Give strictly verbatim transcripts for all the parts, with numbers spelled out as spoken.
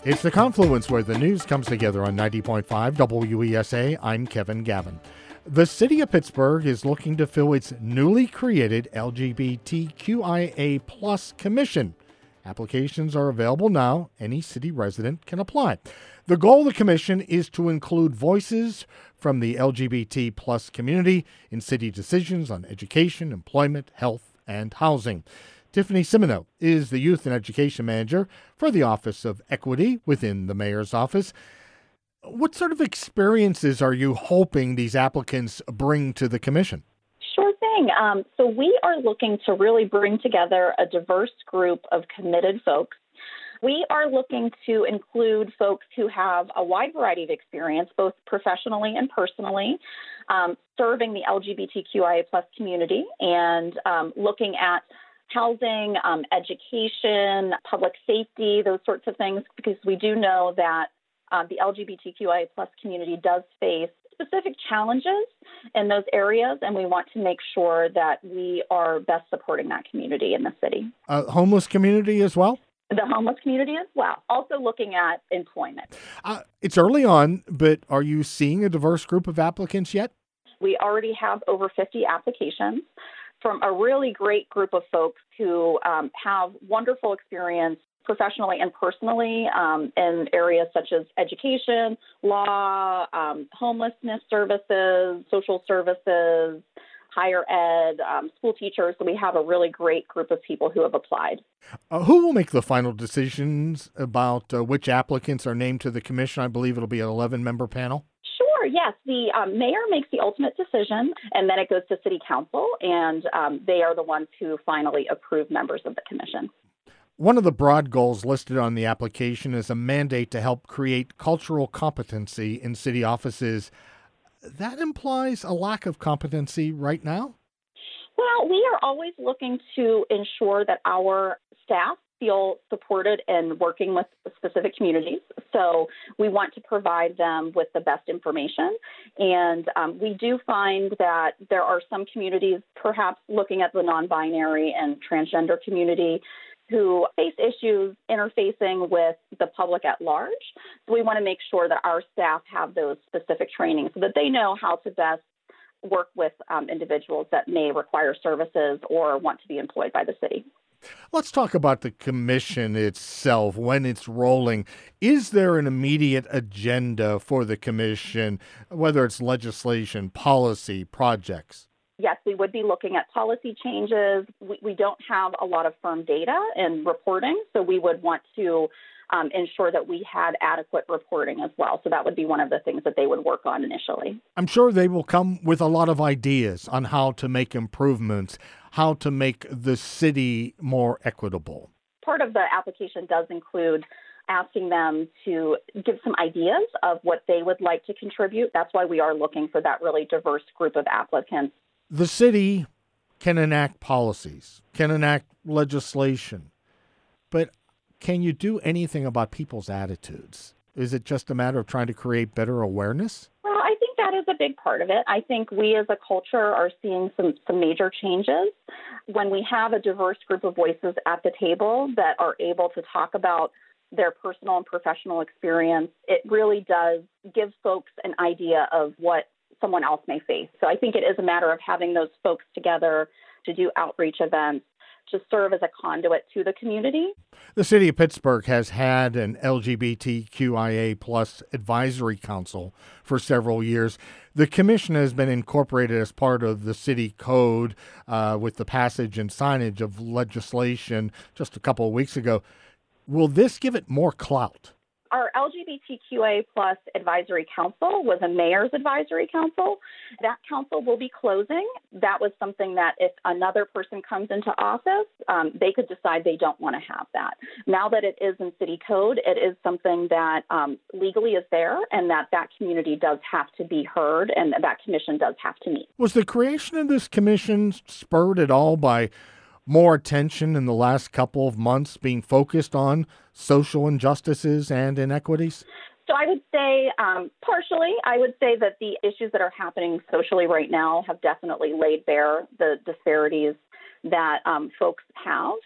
It's the confluence where the news comes together on ninety point five W E S A. I'm Kevin Gavin. The city of Pittsburgh is looking to fill its newly created L G B T Q I A plus commission. Applications are available now. Any city resident can apply. The goal of the commission is to include voices from the L G B T plus community in city decisions on education, employment, health, and housing. Tiffany Simino is the Youth and Education Manager for the Office of Equity within the Mayor's Office. What sort of experiences are you hoping these applicants bring to the commission? Sure thing. Um, so we are looking to really bring together a diverse group of committed folks. We are looking to include folks who have a wide variety of experience, both professionally and personally, um, serving the L G B T Q I A plus community and um, looking at housing, um, education, public safety, those sorts of things, because we do know that uh, the L G B T Q I A plus community does face specific challenges in those areas, and we want to make sure that we are best supporting that community in the city. Uh, homeless community as well? The homeless community as well. Also looking at employment. Uh, it's early on, but are you seeing a diverse group of applicants yet? We already have over fifty applications from a really great group of folks who um, have wonderful experience professionally and personally um, in areas such as education, law, um, homelessness services, social services, higher ed, um, school teachers. So we have a really great group of people who have applied. Uh, who will make the final decisions about uh, which applicants are named to the commission? I believe it'll be an eleven-member panel. Sure, yes. The um, mayor makes the ultimate decision, and then it goes to city council, and um, they are the ones who finally approve members of the commission. One of the broad goals listed on the application is a mandate to help create cultural competency in city offices. That implies a lack of competency right now? Well, we are always looking to ensure that our staff feel supported in working with specific communities. So we want to provide them with the best information. And um, we do find that there are some communities, perhaps looking at the non-binary and transgender community, who face issues interfacing with the public at large. So we want to make sure that our staff have those specific trainings so that they know how to best work with um, individuals that may require services or want to be employed by the city. Let's talk about the commission itself, when it's rolling. Is there an immediate agenda for the commission, whether it's legislation, policy, projects? Yes, we would be looking at policy changes. We, we don't have a lot of firm data and reporting, so we would want to um, ensure that we had adequate reporting as well. So that would be one of the things that they would work on initially. I'm sure they will come with a lot of ideas on how to make improvements, how to make the city more equitable. Part of the application does include asking them to give some ideas of what they would like to contribute. That's why we are looking for that really diverse group of applicants. The city can enact policies, can enact legislation, but can you do anything about people's attitudes? Is it just a matter of trying to create better awareness? Well, I think that is a big part of it. I think we as a culture are seeing some, some major changes. When we have a diverse group of voices at the table that are able to talk about their personal and professional experience, it really does give folks an idea of what someone else may face. So I think it is a matter of having those folks together to do outreach events, to serve as a conduit to the community. The city of Pittsburgh has had an L G B T Q I A plus advisory council for several years. The commission has been incorporated as part of the city code uh, with the passage and signage of legislation just a couple of weeks ago. Will this give it more clout? Our L G B T Q I A plus advisory council was a mayor's advisory council. That council will be closing. That was something that if another person comes into office, um, they could decide they don't want to have that. Now that it is in city code, it is something that um, legally is there and that that community does have to be heard and that commission does have to meet. Was the creation of this commission spurred at all by more attention in the last couple of months being focused on social injustices and inequities? So I would say um, partially. I would say that the issues that are happening socially right now have definitely laid bare the disparities that um, folks have.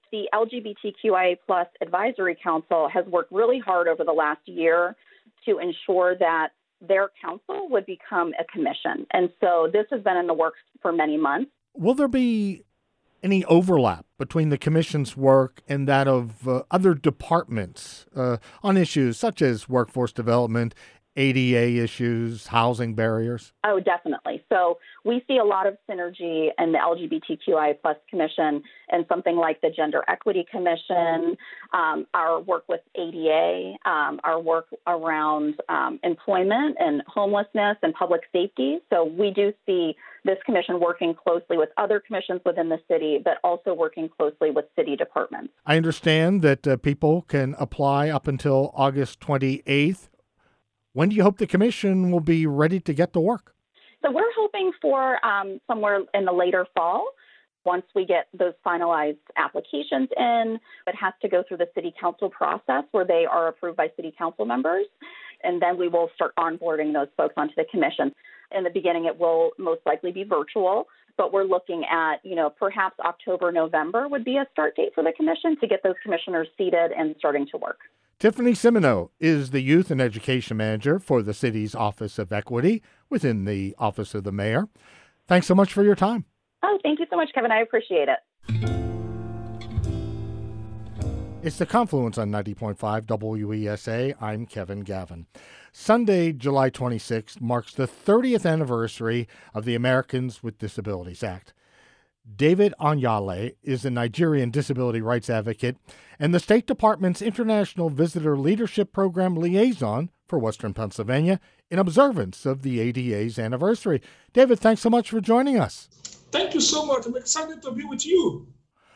The LGBTQIA plus Advisory Council has worked really hard over the last year to ensure that their council would become a commission. And so this has been in the works for many months. Will there be any overlap between the commission's work and that of uh, other departments uh, on issues such as workforce development, A D A issues, housing barriers? Oh, definitely. So we see a lot of synergy in the LGBTQIA plus Commission and something like the Gender Equity Commission, um, our work with A D A, um, our work around um, employment and homelessness and public safety. So we do see this commission working closely with other commissions within the city, but also working closely with city departments. I understand that uh, people can apply up until August twenty-eighth. When do you hope the commission will be ready to get to work? So we're hoping for um, somewhere in the later fall. Once we get those finalized applications in, it has to go through the city council process where they are approved by city council members. And then we will start onboarding those folks onto the commission. In the beginning, it will most likely be virtual, but we're looking at, you know, perhaps October, November would be a start date for the commission to get those commissioners seated and starting to work. Tiffany Simino is the Youth and Education Manager for the city's Office of Equity within the Office of the Mayor. Thanks so much for your time. Oh, thank you so much, Kevin. I appreciate it. It's The Confluence on ninety point five W E S A. I'm Kevin Gavin. Sunday, July twenty-sixth, marks the thirtieth anniversary of the Americans with Disabilities Act. David Anyale is a Nigerian disability rights advocate and the State Department's International Visitor Leadership Program liaison for Western Pennsylvania in observance of the A D A's anniversary. David, thanks so much for joining us. Thank you so much. I'm excited to be with you.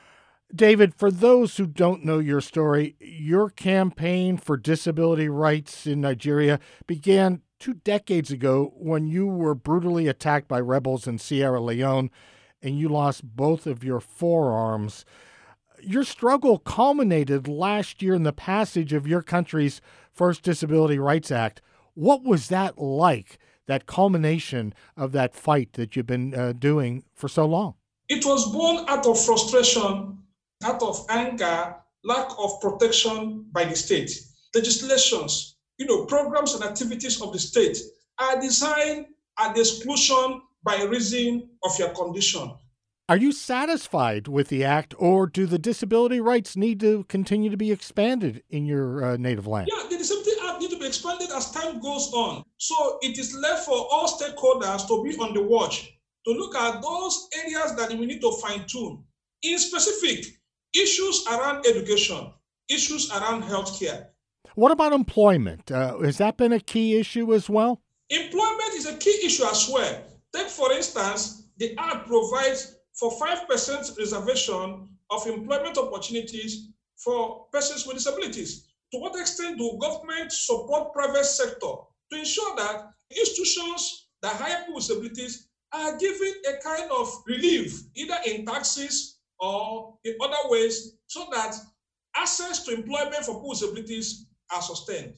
David, for those who don't know your story, your campaign for disability rights in Nigeria began two decades ago when you were brutally attacked by rebels in Sierra Leone and you lost both of your forearms. Your struggle culminated last year in the passage of your country's first Disability Rights Act. What was that like, that culmination of that fight that you've been uh, doing for so long? It was born out of frustration, out of anger, lack of protection by the state. Legislations, you know, programs and activities of the state are designed at the exclusion by reason of your condition. Are you satisfied with the act, or do the disability rights need to continue to be expanded in your uh, native land? Yeah, the Disability Act needs to be expanded as time goes on. So it is left for all stakeholders to be on the watch, to look at those areas that we need to fine-tune. In specific, issues around education, issues around healthcare. What about employment? Uh, has that been a key issue as well? Employment is a key issue as well. Take, for instance, the Act provides for five percent reservation of employment opportunities for persons with disabilities. To what extent do government support private sector to ensure that institutions that hire people with disabilities are given a kind of relief, either in taxes or in other ways, so that access to employment for people with disabilities are sustained?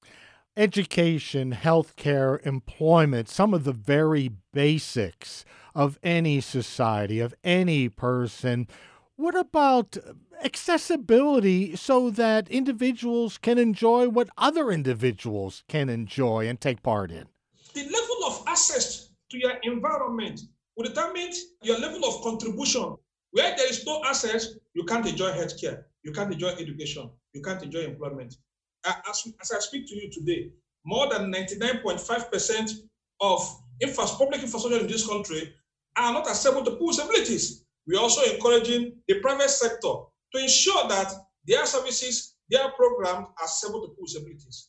Education, healthcare, employment, some of the very basics of any society, of any person. What about accessibility so that individuals can enjoy what other individuals can enjoy and take part in? The level of access to your environment will determine your level of contribution. Where there is no access, you can't enjoy healthcare, you can't enjoy education, you can't enjoy employment. As, as I speak to you today, more than ninety-nine point five percent of infra- public infrastructure in this country are not accessible to people with disabilities. We're also encouraging the private sector to ensure that their services, their programs are accessible to people with disabilities.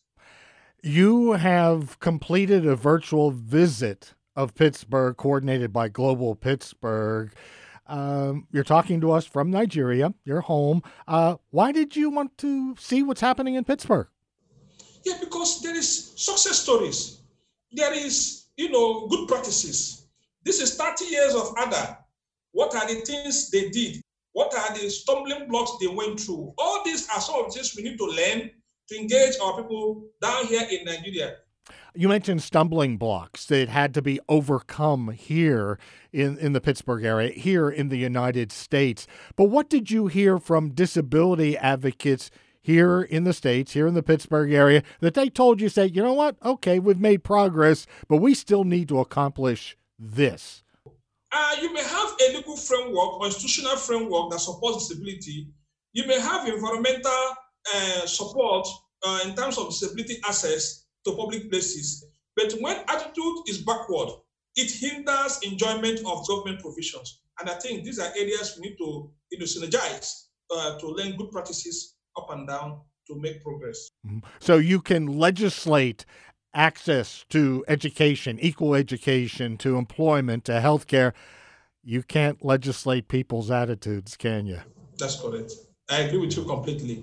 You have completed a virtual visit of Pittsburgh coordinated by Global Pittsburgh. Um, you're talking to us from Nigeria, your home. Uh, why did you want to see what's happening in Pittsburgh? Yeah, because there is success stories. There is, you know, good practices. This is thirty years of A D A. What are the things they did? What are the stumbling blocks they went through? All these are some of the things we need to learn to engage our people down here in Nigeria. You mentioned stumbling blocks that had to be overcome here in, in the Pittsburgh area, here in the United States. But what did you hear from disability advocates here in the States, here in the Pittsburgh area, that they told you, say, you know what, okay, we've made progress, but we still need to accomplish this? Uh, you may have a legal framework or institutional framework that supports disability. You may have environmental uh, support uh, in terms of disability access to public places. But when attitude is backward, it hinders enjoyment of government provisions. And I think these are areas we need to you know, synergize uh, to learn good practices up and down to make progress. So you can legislate access to education, equal education, to employment, to healthcare. You can't legislate people's attitudes, can you? That's correct. I agree with you completely.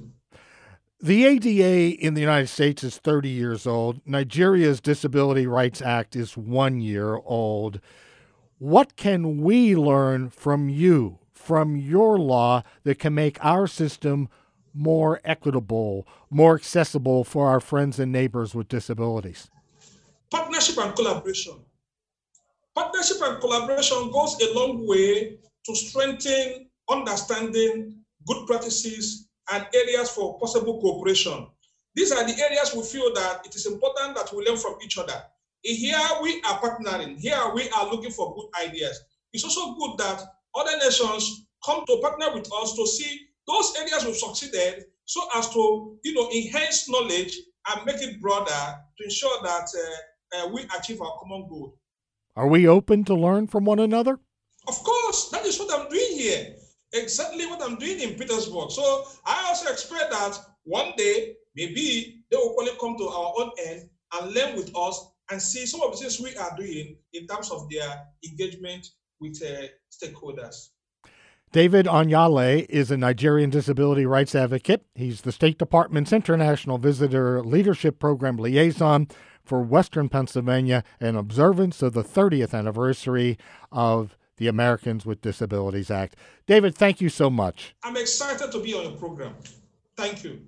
The A D A in the United States is thirty years old. Nigeria's Disability Rights Act is one year old. What can we learn from you, from your law, that can make our system more equitable, more accessible for our friends and neighbors with disabilities? Partnership and collaboration. Partnership and collaboration goes a long way to strengthen understanding, good practices, and areas for possible cooperation. These are the areas we feel that it is important that we learn from each other. Here we are partnering. Here we are looking for good ideas. It's also good that other nations come to partner with us to see those areas we've succeeded so as to you know, enhance knowledge and make it broader to ensure that uh, uh, we achieve our common goal. Are we open to learn from one another? Of course, that is what I'm doing here. Exactly what I'm doing in Petersburg. So I also expect that one day, maybe they will probably come to our own end and learn with us and see some of the things we are doing in terms of their engagement with uh, stakeholders. David Anyale is a Nigerian disability rights advocate. He's the State Department's International Visitor Leadership Program liaison for Western Pennsylvania in observance of the thirtieth anniversary of the Americans with Disabilities Act. David, thank you so much. I'm excited to be on your program. Thank you.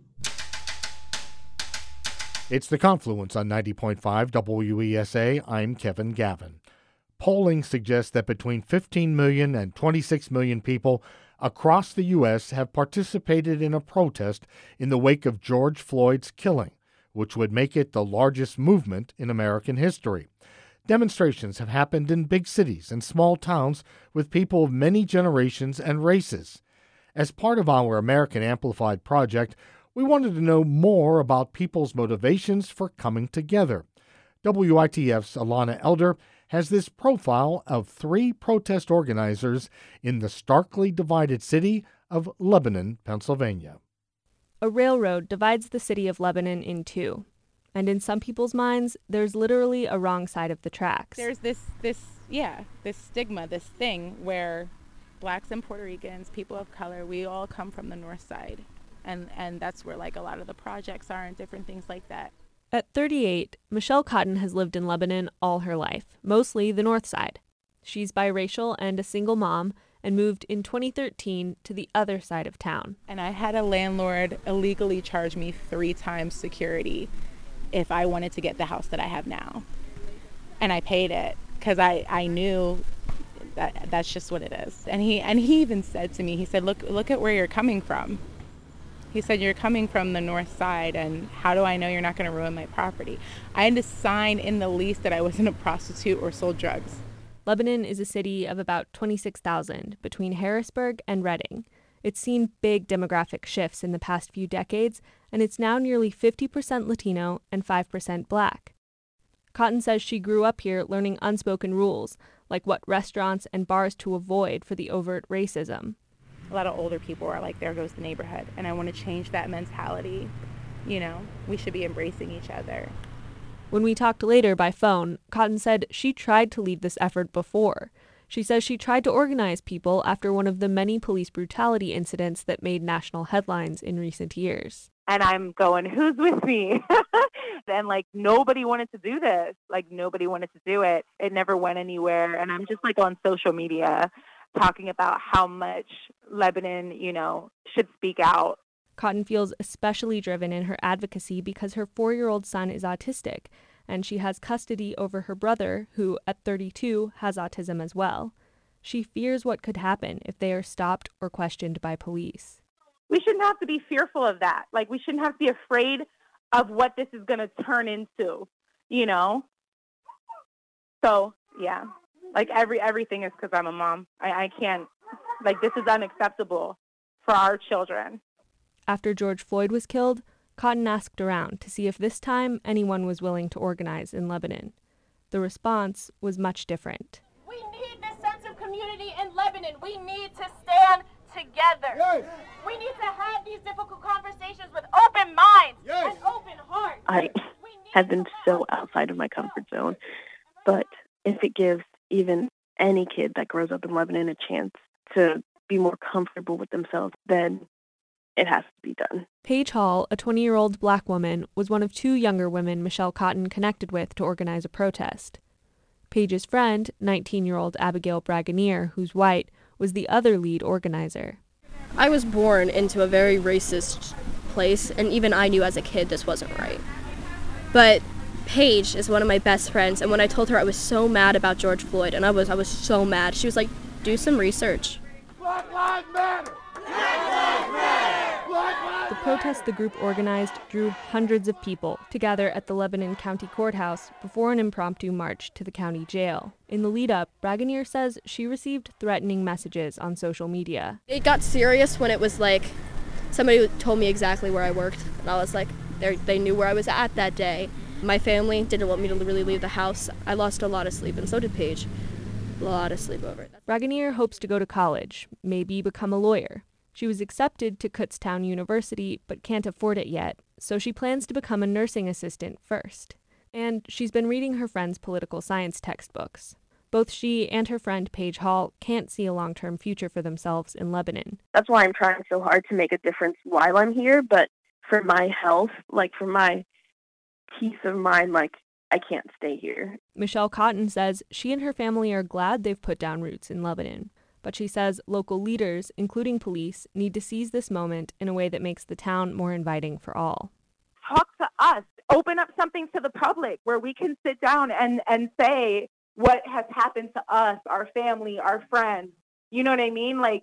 It's The Confluence on ninety point five W E S A. I'm Kevin Gavin. Polling suggests that between fifteen million and twenty-six million people across the U S have participated in a protest in the wake of George Floyd's killing, which would make it the largest movement in American history. Demonstrations have happened in big cities and small towns with people of many generations and races. As part of our American Amplified project, we wanted to know more about people's motivations for coming together. W I T F's Alana Elder has this profile of three protest organizers in the starkly divided city of Lebanon, Pennsylvania. A railroad divides the city of Lebanon in two. And in some people's minds, there's literally a wrong side of the tracks. There's this, this, yeah, this stigma, this thing where blacks and Puerto Ricans, people of color, we all come from the north side. And, and that's where like a lot of the projects are and different things like that. At thirty-eight, Michelle Cotton has lived in Lebanon all her life, mostly the north side. She's biracial and a single mom and moved in twenty thirteen to the other side of town. And I had a landlord illegally charge me three times security if I wanted to get the house that I have now. And I paid it because I, I knew that that's just what it is. And he and he even said to me, he said, look, look at where you're coming from. He said, you're coming from the north side, and how do I know you're not going to ruin my property? I had to sign in the lease that I wasn't a prostitute or sold drugs. Lebanon is a city of about twenty-six thousand between Harrisburg and Reading. It's seen big demographic shifts in the past few decades, and it's now nearly fifty percent Latino and five percent Black. Cotton says she grew up here learning unspoken rules, like what restaurants and bars to avoid for the overt racism. A lot of older people are like, there goes the neighborhood. And I want to change that mentality. You know, we should be embracing each other. When we talked later by phone, Cotton said she tried to lead this effort before. She says she tried to organize people after one of the many police brutality incidents that made national headlines in recent years. And I'm going, who's with me? And like, nobody wanted to do this. Like, nobody wanted to do it. It never went anywhere. And I'm just like on social media talking about how much Lebanon, you know, should speak out. Cotton feels especially driven in her advocacy because her four-year-old son is autistic, and she has custody over her brother, who, at thirty-two, has autism as well. She fears what could happen if they are stopped or questioned by police. We shouldn't have to be fearful of that. Like, we shouldn't have to be afraid of what this is going to turn into, you know? So, yeah, like every everything is because I'm a mom. I, I can't, like, this is unacceptable for our children. After George Floyd was killed, Cotton asked around to see if this time anyone was willing to organize in Lebanon. The response was much different. We need this sense of community in Lebanon. We need to stand together. Yes. We need to have these difficult conversations with open minds yes. and open hearts. I have been so outside of my comfort zone, but if it gives even any kid that grows up in Lebanon a chance to be more comfortable with themselves, then it has to be done. Paige Hall, a twenty-year-old black woman, was one of two younger women Michelle Cotton connected with to organize a protest. Paige's friend, nineteen-year-old Abigail Bragonier, who's white, was the other lead organizer. I was born into a very racist place, and even I knew as a kid this wasn't right. But Paige is one of my best friends, and when I told her I was so mad about George Floyd, and I was I was so mad, she was like, do some research. Black Lives Matter! The protest the group organized drew hundreds of people to gather at the Lebanon County Courthouse before an impromptu march to the county jail. In the lead-up, Bragonier says she received threatening messages on social media. It got serious when it was like, somebody told me exactly where I worked, and I was like, they knew where I was at that day. My family didn't want me to really leave the house. I lost a lot of sleep, and so did Paige. A lot of sleep over it. Bragonier hopes to go to college, maybe become a lawyer. She was accepted to Kutztown University, but can't afford it yet, so she plans to become a nursing assistant first. And she's been reading her friend's political science textbooks. Both she and her friend Paige Hall can't see a long-term future for themselves in Lebanon. That's why I'm trying so hard to make a difference while I'm here, but for my health, like for my peace of mind, like I can't stay here. Michelle Cotton says she and her family are glad they've put down roots in Lebanon. But she says local leaders, including police, need to seize this moment in a way that makes the town more inviting for all. Talk to us. Open up something to the public where we can sit down and, and say what has happened to us, our family, our friends. You know what I mean? Like,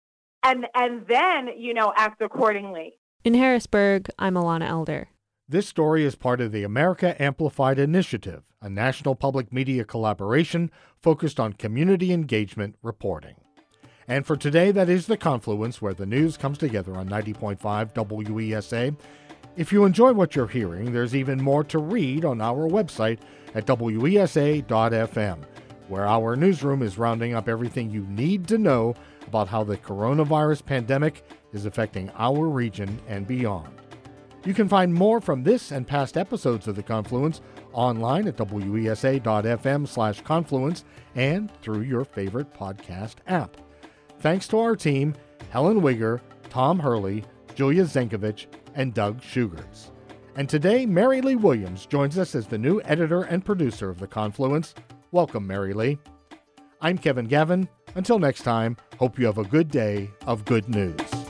and and then, you know, act accordingly. In Harrisburg, I'm Alana Elder. This story is part of the America Amplified Initiative, a national public media collaboration focused on community engagement reporting. And for today, that is The Confluence, where the news comes together on ninety point five W E S A. If you enjoy what you're hearing, there's even more to read on our website at W E S A dot F M, where our newsroom is rounding up everything you need to know about how the coronavirus pandemic is affecting our region and beyond. You can find more from this and past episodes of The Confluence online at W E S A dot F M slash confluence and through your favorite podcast app. Thanks to our team, Helen Wigger, Tom Hurley, Julia Zenkovich, and Doug Schugertz. And today, Mary Lee Williams joins us as the new editor and producer of The Confluence. Welcome, Mary Lee. I'm Kevin Gavin. Until next time, hope you have a good day of good news.